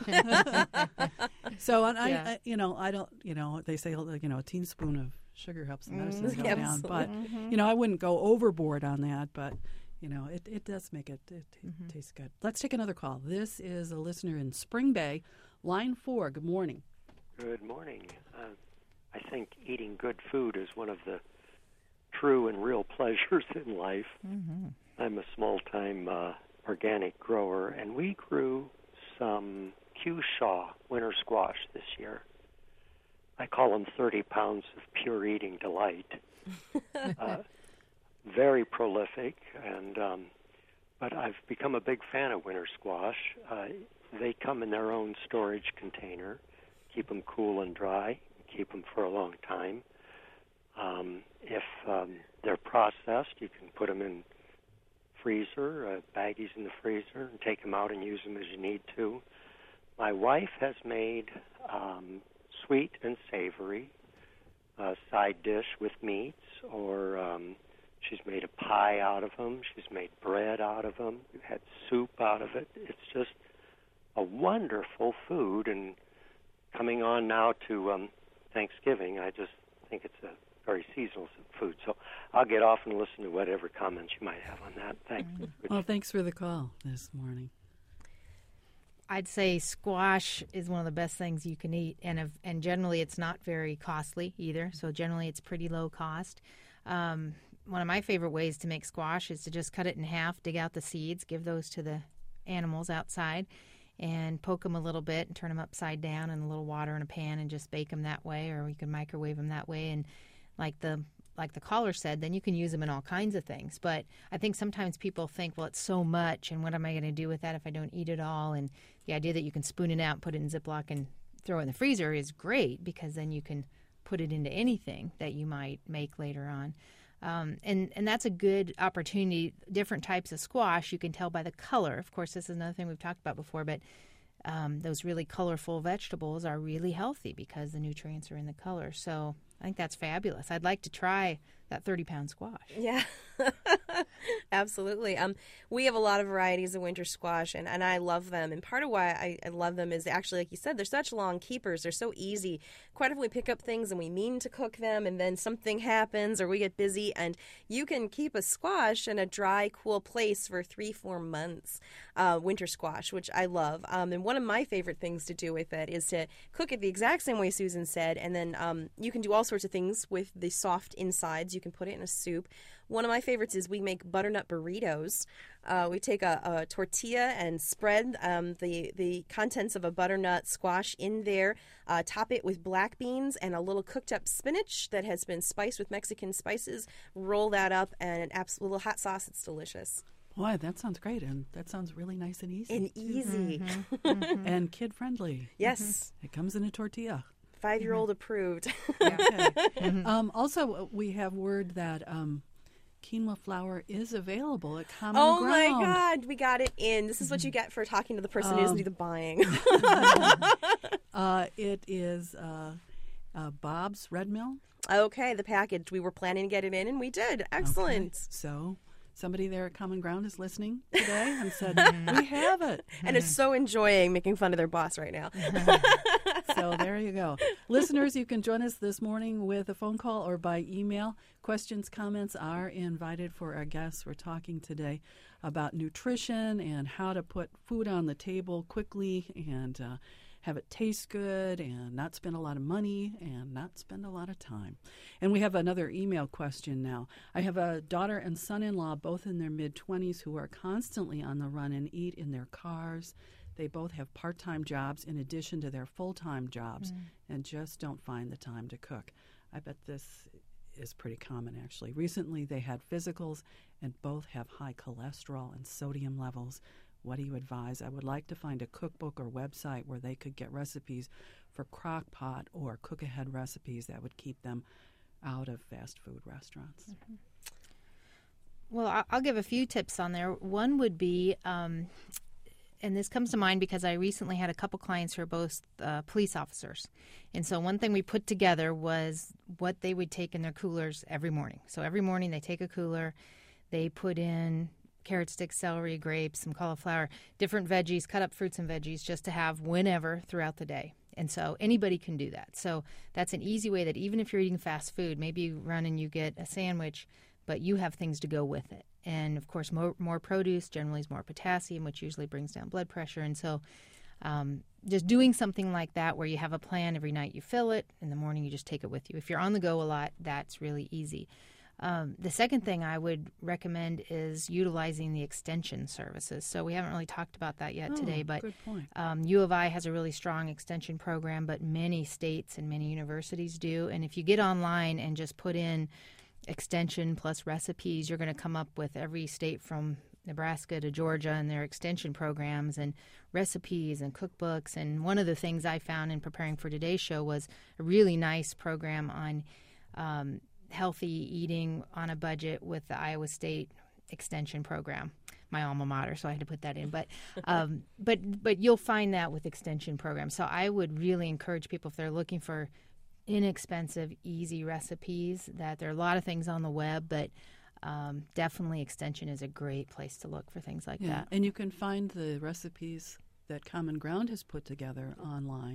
So, and I, yeah. I, you know, I don't, you know, they say, you know, a teaspoon of sugar helps the medicine mm, go absolutely. down. But, mm-hmm. you know, I wouldn't go overboard on that. But, you know, it, it does make it, it t- mm-hmm. tastes good. Let's take another call. This is a listener in Spring Bay, line four. Good morning. Good morning. Uh, I think eating good food is one of the true and real pleasures in life. Mm-hmm. I'm a small-time uh, organic grower, and we grew some Cushaw winter squash this year. I call them thirty pounds of pure eating delight. uh, very prolific, and um, but I've become a big fan of winter squash. Uh, they come in their own storage container. Keep them cool and dry. Keep them for a long time. Um, if um, they're processed, you can put them in freezer, uh, baggies in the freezer, and take them out and use them as you need to. My wife has made um, sweet and savory uh, side dish with meats, or um, she's made a pie out of them. She's made bread out of them. We've had soup out of it. It's just a wonderful food, and coming on now to um, Thanksgiving, I just think it's a very seasonal food. So I'll get off and listen to whatever comments you might have on that. Thanks. Well, thanks for the call this morning. I'd say squash is one of the best things you can eat, and if, and generally it's not very costly either. So generally it's pretty low cost. Um, one of my favorite ways to make squash is to just cut it in half, dig out the seeds, give those to the animals outside, and poke them a little bit and turn them upside down in a little water in a pan and just bake them that way, or you can microwave them that way. And like the like the caller said, then you can use them in all kinds of things. But I think sometimes people think, well, it's so much, and what am I going to do with that if I don't eat it all? And the idea that you can spoon it out, put it in Ziploc, and throw it in the freezer is great, because then you can put it into anything that you might make later on. Um, and, and that's a good opportunity. Different types of squash, you can tell by the color. Of course, this is another thing we've talked about before, but um, those really colorful vegetables are really healthy because the nutrients are in the color. So I think that's fabulous. I'd like to try that thirty-pound squash. Yeah, absolutely. Um, we have a lot of varieties of winter squash, and, and I love them. And part of why I, I love them is actually, like you said, they're such long keepers. They're so easy. Quite often we pick up things and we mean to cook them, and then something happens or we get busy, and you can keep a squash in a dry, cool place for three, four months, uh, winter squash, which I love. Um, and one of my favorite things to do with it is to cook it the exact same way Susan said, and then um, you can do all sorts of things with the soft insides. You can put it in a soup. One of my favorites is we make butternut burritos. Uh, we take a, a tortilla and spread um, the, the contents of a butternut squash in there, uh, top it with black beans and a little cooked up spinach that has been spiced with Mexican spices, roll that up, and an absolute little hot sauce. It's delicious. Boy, that sounds great, and that sounds really nice and easy. And easy. Mm-hmm. Mm-hmm. And kid-friendly. Yes. Mm-hmm. It comes in a tortilla. Five-year-old mm-hmm. approved. Okay. Mm-hmm. um, also, we have word that um, quinoa flour is available at Common oh Ground. Oh, my God. We got it in. This is what you get for talking to the person um, who doesn't do the buying. uh, it is uh, uh, Bob's Red Mill. Okay, the package. We were planning to get it in, and we did. Excellent. Okay. So somebody there at Common Ground is listening today and said, we have it. And is so enjoying making fun of their boss right now. So there you go. Listeners, you can join us this morning with a phone call or by email. Questions, comments are invited for our guests. We're talking today about nutrition and how to put food on the table quickly and uh, have it taste good and not spend a lot of money and not spend a lot of time. And we have another email question now. I have a daughter and son-in-law, both in their mid-twenties, who are constantly on the run and eat in their cars. They both have part-time jobs in addition to their full-time jobs mm. and just don't find the time to cook. I bet this is pretty common, actually. Recently, they had physicals and both have high cholesterol and sodium levels. What do you advise? I would like to find a cookbook or website where they could get recipes for crock pot or cook-ahead recipes that would keep them out of fast food restaurants. Mm-hmm. Well, I'll give a few tips on there. One would be... Um, And this comes to mind because I recently had a couple clients who are both uh, police officers. And so one thing we put together was what they would take in their coolers every morning. So every morning they take a cooler, they put in carrot sticks, celery, grapes, some cauliflower, different veggies, cut up fruits and veggies just to have whenever throughout the day. And so anybody can do that. So that's an easy way that even if you're eating fast food, maybe you run and you get a sandwich, but you have things to go with it. And, of course, more, more produce generally is more potassium, which usually brings down blood pressure. And so um, just doing something like that where you have a plan every night, you fill it. In the morning, you just take it with you. If you're on the go a lot, that's really easy. Um, the second thing I would recommend is utilizing the extension services. So we haven't really talked about that yet oh, today, but good point. Um, U of I has a really strong extension program, but many states and many universities do. And if you get online and just put in extension plus recipes, you're going to come up with every state from Nebraska to Georgia and their extension programs and recipes and cookbooks. And one of the things I found in preparing for today's show was a really nice program on um, healthy eating on a budget with the Iowa State extension program, my alma mater, so I had to put that in. But um, but but you'll find that with extension programs. So I would really encourage people, if they're looking for inexpensive, easy recipes, that there are a lot of things on the web, but um, definitely extension is a great place to look for things like yeah. that. And you can find the recipes that Common Ground has put together online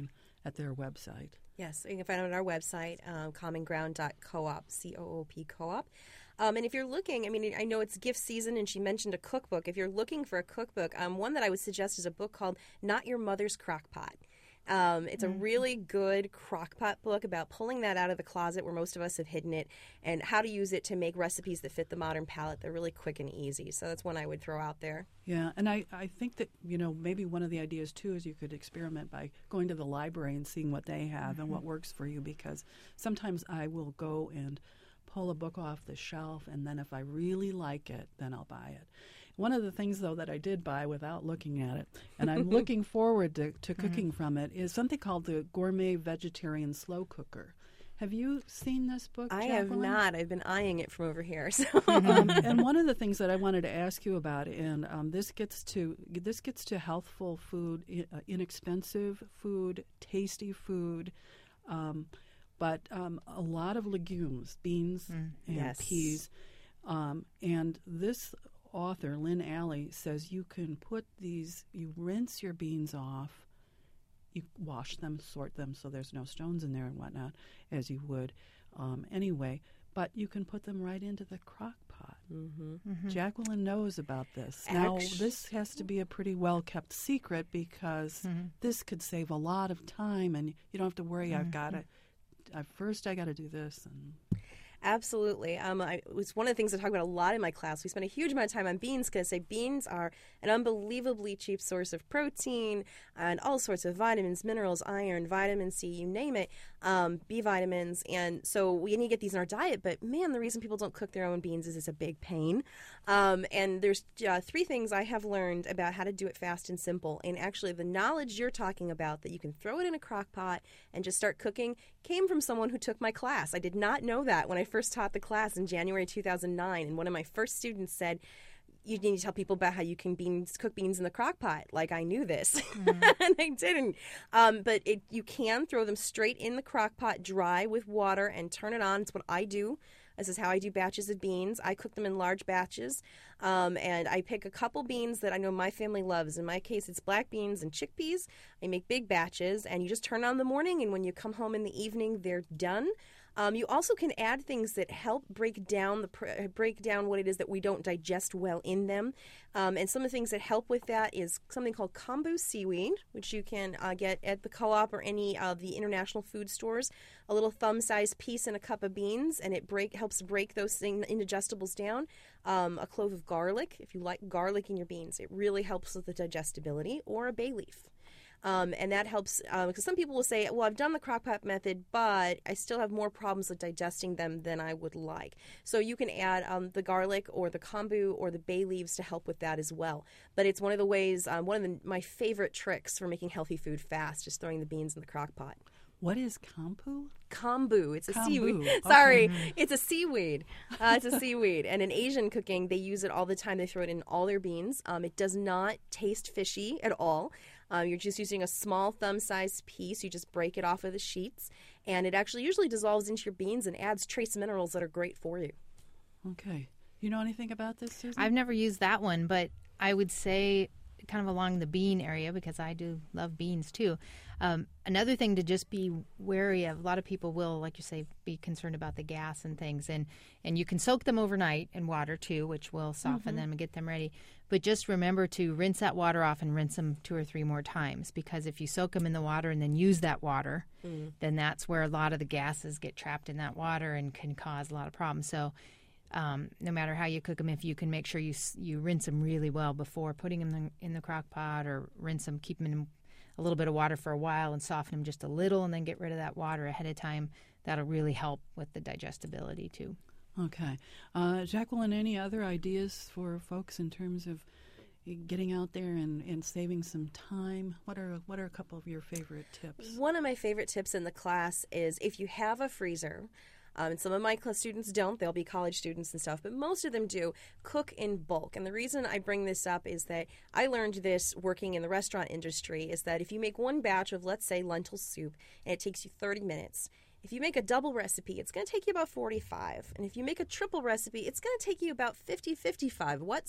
at their website. Yes, you can find it on our website, um, common ground dot coop, C O O P co-op. Um, and if you're looking, I mean, I know it's gift season, and she mentioned a cookbook. If you're looking for a cookbook, um, one that I would suggest is a book called Not Your Mother's Crockpot. Um, it's a really good crockpot book about pulling that out of the closet where most of us have hidden it and how to use it to make recipes that fit the modern palate. They're really quick and easy. So that's one I would throw out there. Yeah, and I, I think that, you know, maybe one of the ideas, too, is you could experiment by going to the library and seeing what they have mm-hmm. and what works for you, because sometimes I will go and pull a book off the shelf, and then if I really like it, then I'll buy it. One of the things, though, that I did buy without looking at it, and I'm looking forward to, to cooking mm-hmm. from it, is something called the Gourmet Vegetarian Slow Cooker. Have you seen this book, I Jacqueline? have not. I've been eyeing it from over here. So. um, and one of the things that I wanted to ask you about, and um, this gets to this gets to healthful food, uh, inexpensive food, tasty food, um, but um, a lot of legumes, beans mm, and yes. peas. Um, and this author, Lynn Alley, says you can put these, you rinse your beans off, you wash them, sort them so there's no stones in there and whatnot, as you would um, anyway, but you can put them right into the crock pot. Mm-hmm. Mm-hmm. Jacqueline knows about this. Actu- now, this has to be a pretty well-kept secret, because mm-hmm. this could save a lot of time, and you don't have to worry, mm-hmm. I've got to, uh, first I got to do this. And Absolutely. Um, I, it was one of the things I talk about a lot in my class. We spend a huge amount of time on beans because I say beans are an unbelievably cheap source of protein and all sorts of vitamins, minerals, iron, vitamin C, you name it, um, B vitamins. And so we need to get these in our diet. But, man, the reason people don't cook their own beans is it's a big pain. Um, and there's uh, three things I have learned about how to do it fast and simple. And actually the knowledge you're talking about, that you can throw it in a crock pot and just start cooking, came from someone who took my class. I did not know that when I first taught the class in January two thousand nine, and one of my first students said, you need to tell people about how you can beans cook beans in the crock pot. Like I knew this, mm-hmm. and I didn't. Um, but it, you can throw them straight in the crock pot, dry with water, and turn it on. It's what I do. This is how I do batches of beans. I cook them in large batches, um, and I pick a couple beans that I know my family loves. In my case, it's black beans and chickpeas. I make big batches, and you just turn on in the morning, and when you come home in the evening, they're done. Um, you also can add things that help break down the pr- break down what it is that we don't digest well in them. Um, and some of the things that help with that is something called kombu seaweed, which you can uh, get at the co-op or any of the international food stores. A little thumb-sized piece in a cup of beans, and it break helps break those thing, indigestibles down. Um, a clove of garlic, if you like garlic in your beans, it really helps with the digestibility. Or a bay leaf. Um, and that helps, uh, because some people will say, well, I've done the crock pot method, but I still have more problems with digesting them than I would like. So you can add um, the garlic or the kombu or the bay leaves to help with that as well. But it's one of the ways, um, one of the, my favorite tricks for making healthy food fast, just throwing the beans in the crock pot. What is kombu? Kombu. It's a kombu. seaweed. Okay. Sorry, it's a seaweed. Uh, it's a seaweed. And in Asian cooking, they use it all the time. They throw it in all their beans. Um, it does not taste fishy at all. Uh, you're just using a small thumb-sized piece. You just break it off of the sheets, and it actually usually dissolves into your beans and adds trace minerals that are great for you. Okay. You know anything about this, Susan? I've never used that one, but I would say kind of along the bean area, because I do love beans too. Um, another thing to just be wary of, a lot of people will, like you say, be concerned about the gas and things, and, and you can soak them overnight in water too, which will soften mm-hmm. them and get them ready. But just remember to rinse that water off and rinse them two or three more times, because if you soak them in the water and then use that water, mm. then that's where a lot of the gases get trapped in that water and can cause a lot of problems. So Um, no matter how you cook them, if you can make sure you you rinse them really well before putting them in, in the crock pot, or rinse them, keep them in a little bit of water for a while and soften them just a little, and then get rid of that water ahead of time, that'll really help with the digestibility too. Okay. Uh, Jacqueline, any other ideas for folks in terms of getting out there and, and saving some time? What are what are a couple of your favorite tips? One of my favorite tips in the class is, if you have a freezer, Um, and some of my class students don't. They'll be college students and stuff, but most of them do. Cook in bulk. And the reason I bring this up is that I learned this working in the restaurant industry, is that if you make one batch of, let's say, lentil soup, and it takes you thirty minutes, if you make a double recipe, it's going to take you about forty-five. And if you make a triple recipe, it's going to take you about fifty, fifty-five. What's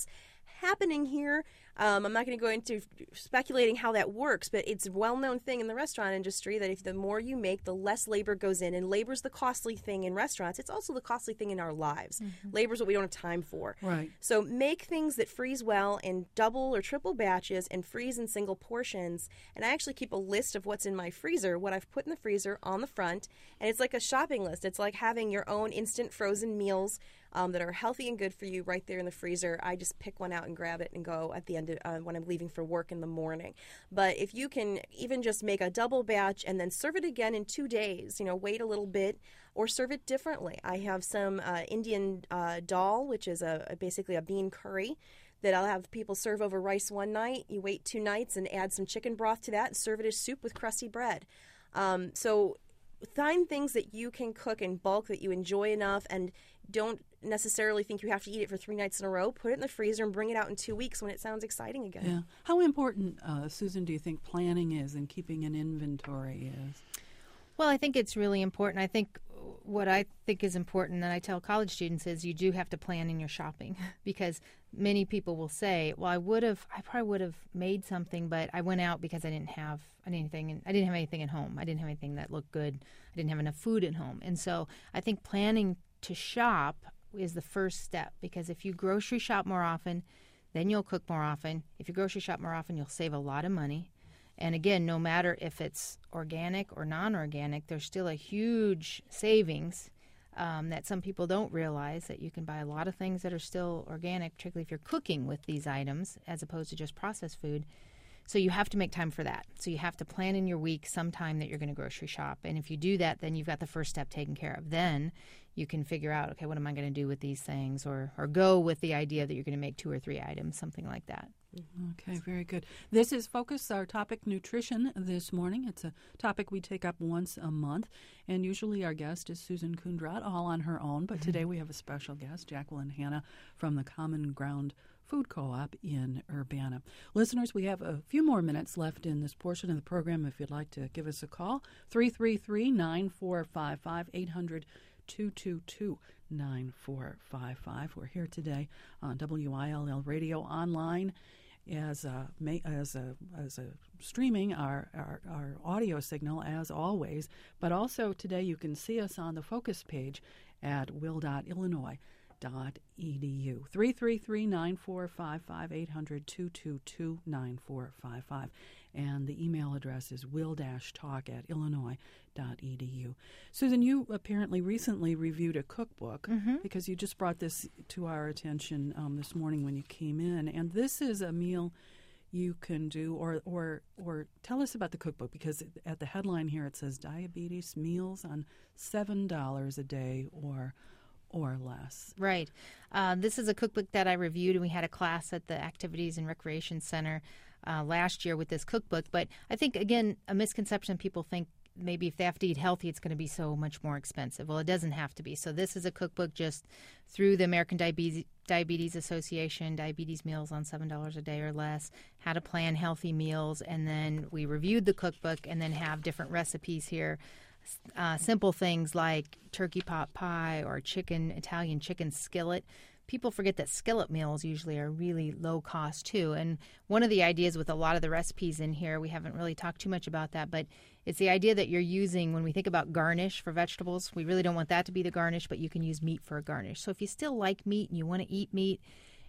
happening here. Um, I'm not going to go into speculating how that works, but it's a well-known thing in the restaurant industry that if the more you make, the less labor goes in. And labor's the costly thing in restaurants. It's also the costly thing in our lives. Mm-hmm. Labor's what we don't have time for. Right. So make things that freeze well in double or triple batches and freeze in single portions. And I actually keep a list of what's in my freezer, what I've put in the freezer on the front. And it's like a shopping list. It's like having your own instant frozen meals Um, that are healthy and good for you right there in the freezer. I just pick one out and grab it and go at the end of, uh, when I'm leaving for work in the morning. But if you can even just make a double batch and then serve it again in two days, you know, wait a little bit or serve it differently. I have some uh, Indian uh, dal, which is a, a basically a bean curry that I'll have people serve over rice one night. You wait two nights and add some chicken broth to that and serve it as soup with crusty bread. Um, so find things that you can cook in bulk that you enjoy enough and don't necessarily think you have to eat it for three nights in a row. Put it in the freezer and bring it out in two weeks when it sounds exciting again. Yeah. How important, uh, Susan, do you think planning is and keeping an inventory is? Well, I think it's really important. I think what I think is important that I tell college students is you do have to plan in your shopping because many people will say, well, I would have, I probably would have made something, but I went out because I didn't have anything. I didn't have anything at home. I didn't have anything that looked good. I didn't have enough food at home. And so I think planning to shop is the first step because if you grocery shop more often, then you'll cook more often. If you grocery shop more often, you'll save a lot of money. And again, no matter if it's organic or non-organic, there's still a huge savings um, that some people don't realize that you can buy a lot of things that are still organic, particularly if you're cooking with these items as opposed to just processed food. So you have to make time for that. So you have to plan in your week some time that you're going to grocery shop. And if you do that, then you've got the first step taken care of. Then you can figure out, okay, what am I going to do with these things? Or, or go with the idea that you're going to make two or three items, something like that. Okay, very good. This is Focus, our topic, nutrition, this morning. It's a topic we take up once a month, and usually our guest is Susan Kundrat, all on her own, but today we have a special guest, Jacqueline Hanna from the Common Ground Food Co-op in Urbana. Listeners, we have a few more minutes left in this portion of the program. If you'd like to give us a call, three three three, nine four five five, eight hundred, two two two, nine four five five. We're here today on W I L L Radio online as a, as a, as a streaming our, our, our audio signal as always, but also today you can see us on the Focus page at will dot illinois dot e d u. three three three, nine four five five, eight hundred, two two two, nine four five five. And the email address is will-talk at illinois dot e d u. Susan, you apparently recently reviewed a cookbook mm-hmm. because you just brought this to our attention um, this morning when you came in. And this is a meal you can do, or, or, or tell us about the cookbook, because at the headline here it says diabetes meals on seven dollars a day or or less. Right. Uh, this is a cookbook that I reviewed, and we had a class at the Activities and Recreation Center uh, last year with this cookbook. But I think, again, a misconception, people think maybe if they have to eat healthy, it's going to be so much more expensive. Well, it doesn't have to be. So this is a cookbook just through the American Diabetes, Diabetes Association, diabetes meals on seven dollars a day or less, how to plan healthy meals. And then we reviewed the cookbook and then have different recipes here. Uh, simple things like turkey pot pie or chicken, Italian chicken skillet. People forget that skillet meals usually are really low cost too. And one of the ideas with a lot of the recipes in here, we haven't really talked too much about that, but it's the idea that you're using, when we think about garnish for vegetables, we really don't want that to be the garnish, but you can use meat for a garnish. So if you still like meat and you want to eat meat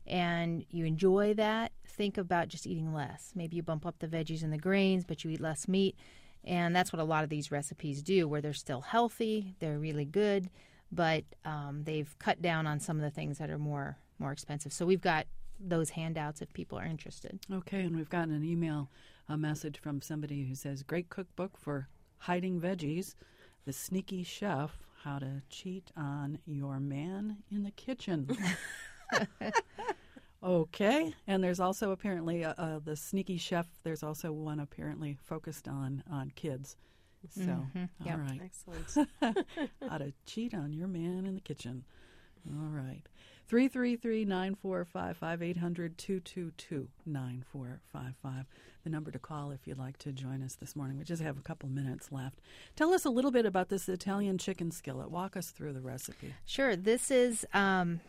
and you enjoy that, think about just eating less. Maybe you bump up the veggies and the grains, but you eat less meat. And that's what a lot of these recipes do, where they're still healthy, they're really good, but um, they've cut down on some of the things that are more more expensive. So we've got those handouts if people are interested. Okay, and we've gotten an email, a message from somebody who says, great cookbook for hiding veggies, The Sneaky Chef, How to Cheat on Your Man in the Kitchen. Okay, and there's also apparently uh, uh, the Sneaky Chef. There's also one apparently focused on, on kids. So, mm-hmm. all yep. right. Excellent. How to cheat on your man in the kitchen. All right. three three three, nine four five five, eight hundred, two two two, nine four five five. The number to call if you'd like to join us this morning. We just have a couple minutes left. Tell us a little bit about this Italian chicken skillet. Walk us through the recipe. Sure. This is... Um,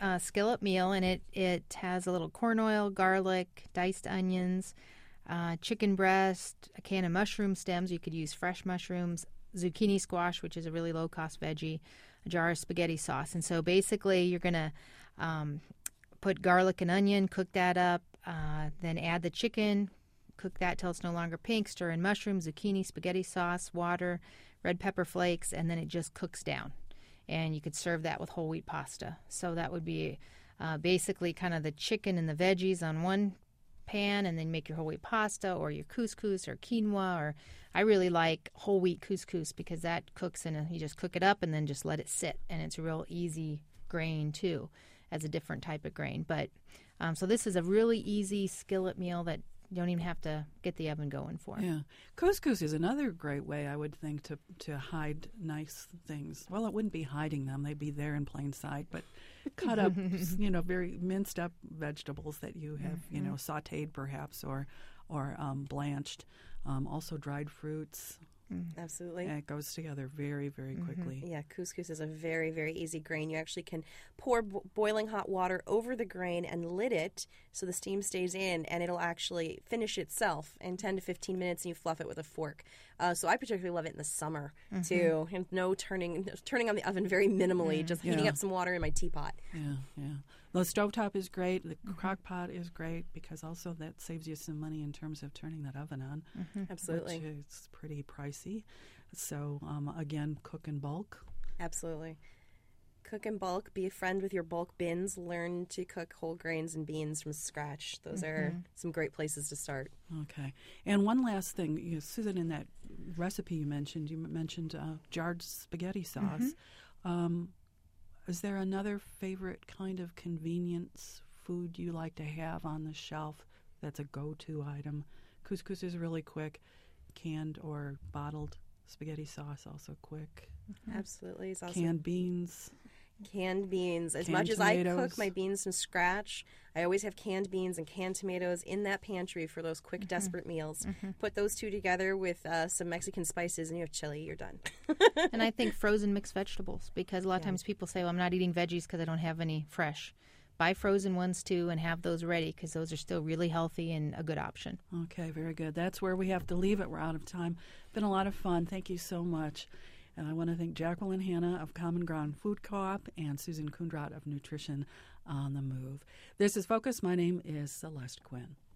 uh, skillet meal, and it, it has a little corn oil, garlic, diced onions, uh, chicken breast, a can of mushroom stems. You could use fresh mushrooms, zucchini squash, which is a really low-cost veggie, a jar of spaghetti sauce. And so basically you're going to um, put garlic and onion, cook that up, uh, then add the chicken, cook that till it's no longer pink, stir in mushrooms, zucchini, spaghetti sauce, water, red pepper flakes, and then it just cooks down. And you could serve that with whole wheat pasta. So that would be uh, basically kind of the chicken and the veggies on one pan, and then make your whole wheat pasta or your couscous or quinoa. Or I really like whole wheat couscous because that cooks in a, you just cook it up and then just let it sit, and it's a real easy grain too, as a different type of grain. But um, so this is a really easy skillet meal that you don't even have to get the oven going for. Yeah. Couscous is another great way, I would think, to to hide nice things. Well, it wouldn't be hiding them. They'd be there in plain sight. But cut up, you know, very minced up vegetables that you have, mm-hmm. you know, sautéed perhaps or, or um, blanched. Um, also dried fruits. Absolutely. And it goes together very, very quickly. Mm-hmm. Yeah, couscous is a very, very easy grain. You actually can pour bo- boiling hot water over the grain and lid it so the steam stays in, and it'll actually finish itself in ten to fifteen minutes, and you fluff it with a fork. Uh, so I particularly love it in the summer, mm-hmm. too. And no turning turning on the oven very minimally, mm-hmm. just heating yeah. up some water in my teapot. Yeah, yeah. The stovetop is great. The mm-hmm. crock pot is great because also that saves you some money in terms of turning that oven on. Mm-hmm. Absolutely. Which is pretty pricey. So, um, again, cook in bulk. Absolutely. Cook in bulk. Be a friend with your bulk bins. Learn to cook whole grains and beans from scratch. Those mm-hmm. are some great places to start. Okay. And one last thing, you know, Susan, in that recipe you mentioned, you mentioned uh, jarred spaghetti sauce. Mm-hmm. Um, is there another favorite kind of convenience food you like to have on the shelf that's a go-to item? Couscous is really quick. Canned or bottled spaghetti sauce, also quick. Mm-hmm. Absolutely. It's also canned beans. Canned beans. As canned much tomatoes. as I cook my beans from scratch, I always have canned beans and canned tomatoes in that pantry for those quick, mm-hmm. desperate meals. Mm-hmm. Put those two together with uh, some Mexican spices, and you have chili. You're done. And I think frozen mixed vegetables, because a lot of yeah. times people say, well, I'm not eating veggies because I don't have any fresh. Buy frozen ones, too, and have those ready because those are still really healthy and a good option. Okay, very good. That's where we have to leave it. We're out of time. Been a lot of fun. Thank you so much. And I want to thank Jacqueline Hanna of Common Ground Food Co-op and Susan Kundrat of Nutrition on the Move. This is Focus. My name is Celeste Quinn.